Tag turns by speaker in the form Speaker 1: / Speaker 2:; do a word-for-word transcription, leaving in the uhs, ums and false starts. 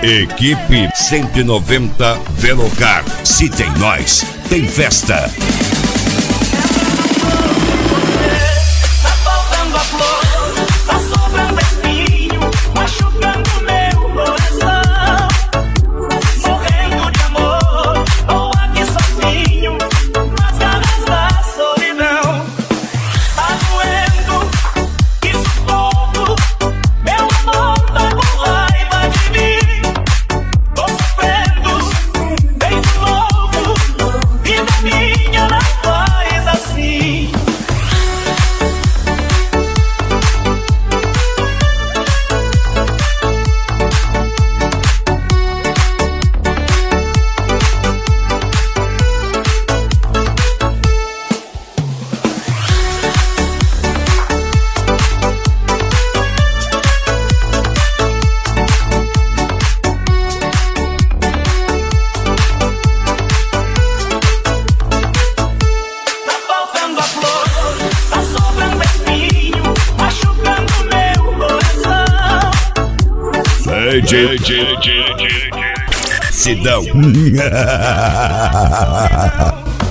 Speaker 1: Equipe cento e noventa Velocar. Se tem nós, tem festa.
Speaker 2: Tá faltando a flor, tá sobrando espinho, machucando meu coração. Morrendo de amor, ou aqui sozinho, nas garras da solidão. Tá doendo, que sufoco, meu amor tá com raiva de mim. Tô sofrendo, feito louco, vida minha não faz assim. Tá faltando a flor, tá sobrando espinho, machucando meu coração.
Speaker 1: Sidão.